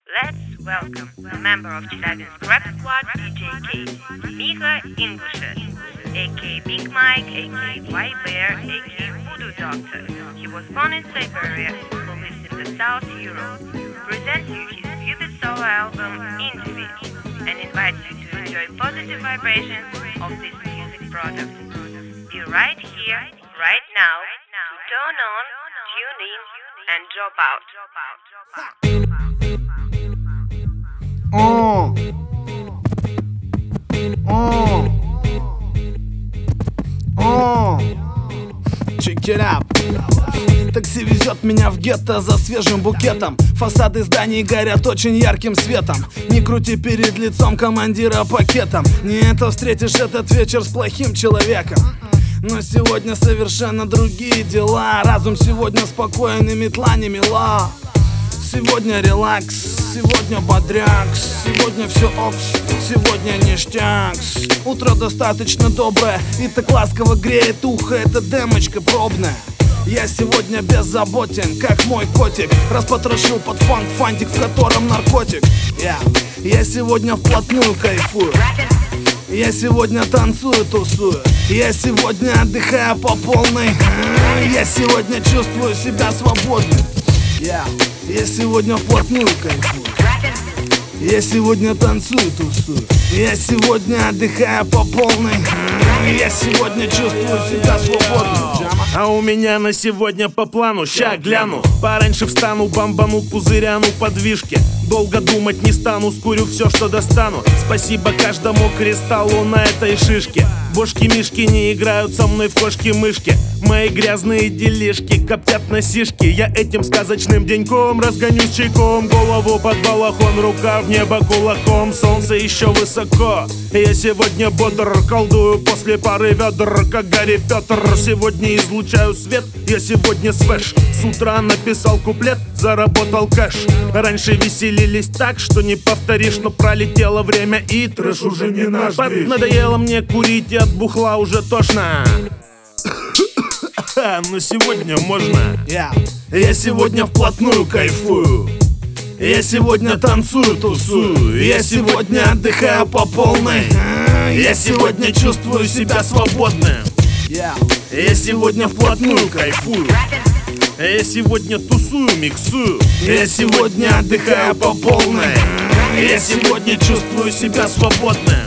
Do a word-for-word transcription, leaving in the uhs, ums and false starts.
Let's welcome a member of Chelyabinsk Rap Squad, D J K, Miha Ingushev, aka Big Mike, aka White Bear, aka Voodoo Doctor. He was born in Siberia, who lives in the South Europe. Presents you his pubic solo album, Interview, and invites you to enjoy positive vibrations of this music product. Be right here, right now, to turn on, tune in, and drop out. Oh. Oh. Oh. Check it out. Такси везет меня в гетто за свежим букетом. Фасады зданий горят очень ярким светом. Не крути перед лицом командира пакетом. Не это встретишь этот вечер с плохим человеком. Но сегодня совершенно другие дела. Разум сегодня спокоен и метла не мила. Сегодня релакс, сегодня бодряк, сегодня все окс, сегодня ништякс. Утро достаточно доброе и так ласково греет ухо, это демочка пробная. Я сегодня беззаботен, как мой котик. Распотрошил под фанк фантик, в котором наркотик. Я, я сегодня вплотную кайфую. Я сегодня танцую, тусую. Я сегодня отдыхаю по полной. Я сегодня чувствую себя свободным. Я, я сегодня вплотную кайфую. Я сегодня танцую, тусую. Я сегодня отдыхаю по полной. Я сегодня чувствую себя свободным. А у меня на сегодня по плану, ща гляну. Пораньше встану, бамбану, пузыряну подвижки. Долго думать не стану, скурю все, что достану. Спасибо каждому кристаллу на этой шишке. Бошки-мишки не играют со мной в кошки-мышки. Мои грязные делишки коптят на сишки. Я этим сказочным деньком разгонюсь чайком. Голову под балахон, рука в небо кулаком. Солнце еще высоко, я сегодня бодр. Колдую после пары ведр, как Гарри Петр. Сегодня излучаю свет, я сегодня свэш. С утра написал куплет, заработал кэш. Раньше веселились так, что не повторишь. Но пролетело время и трэш уже не наш движ. Надоело мне курить и от бухла уже тошно. Но сегодня можно. Я, я сегодня вплотную кайфую. Я сегодня танцую, тусую. Я сегодня отдыхаю по полной. Я сегодня чувствую себя свободным. Я, я сегодня вплотную кайфую. Я сегодня тусую, миксую. Я сегодня отдыхаю по полной. Я сегодня чувствую себя свободным.